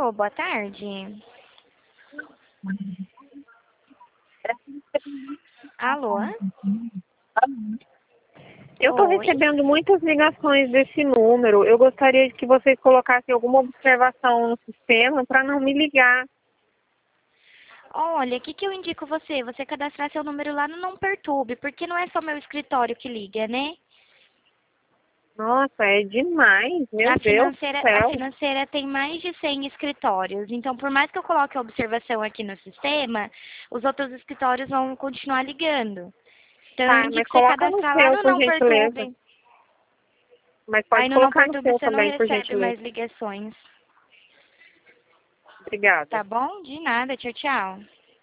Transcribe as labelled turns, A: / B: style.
A: Alô, boa tarde. Alô?
B: Eu estou
A: Oi?
B: recebendo muitas ligações desse número. Eu gostaria que vocês colocassem alguma observação no sistema para não me ligar.
A: Olha, o que eu indico você? Você cadastrar seu número lá no Não Perturbe, porque não é só meu escritório que liga, né?
B: Nossa, é demais, meu
A: A
B: Deus do
A: financeira, a
B: céu.
A: financeira tem mais de 100 escritórios. Então, por mais que eu coloque a observação aqui no sistema, os outros escritórios vão continuar ligando. Então, eu
B: Tá, mas
A: indico você
B: coloca no
A: cadastrar lá
B: seu,
A: no
B: por
A: Não
B: gentileza.
A: Perturbe.
B: Mas
A: Aí
B: pode
A: no Não
B: colocar no
A: Perturbe
B: seu
A: você não
B: também, por
A: recebe
B: gentileza.
A: mais ligações.
B: Obrigada.
A: Tá bom? De nada. Tchau, tchau.